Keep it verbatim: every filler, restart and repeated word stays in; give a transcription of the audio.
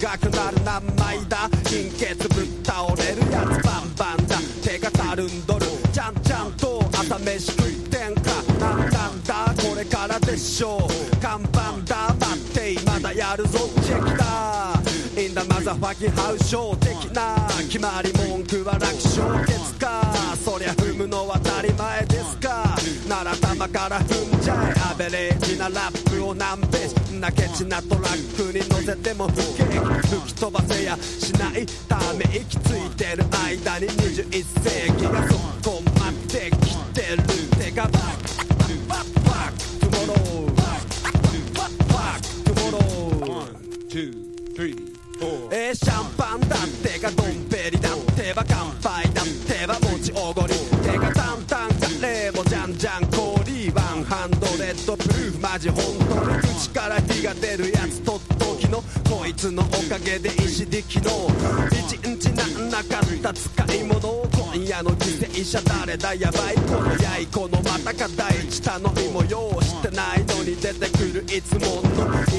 がくなる何枚だ貧血ぶっ倒れるやつバンバンだ手がたるんどるちゃんちゃんと朝飯食ってんかなんなんだこれからでしょう看板だ待ってまだやるぞチェックだインダマザファキハウシ的な決まり文句は楽勝ですかそりゃ踏むのは当たり前ですかなら玉から踏んじゃえアベレージなラップを何ページなケチなトラックに乗せても不景気吹き飛ばせやしないため息ついてる間ににじゅういっ世紀がそこまで来てる手がバッバッバットゥモローバッバッバットゥモローワン、ツー、スリーえー、シャンパンだってがドンペリだってば乾杯だってば持ちおごり手がタンタンカレーもじゃんじゃん氷ワンハンドレッドプルーフマジ本当に口から火が出るやつとっときのこいつのおかげで石力の一日なんなかった使い物を今夜の犠牲者誰だやばいこのやいこのまたか第一頼みも用意してないのに出てくるいつもの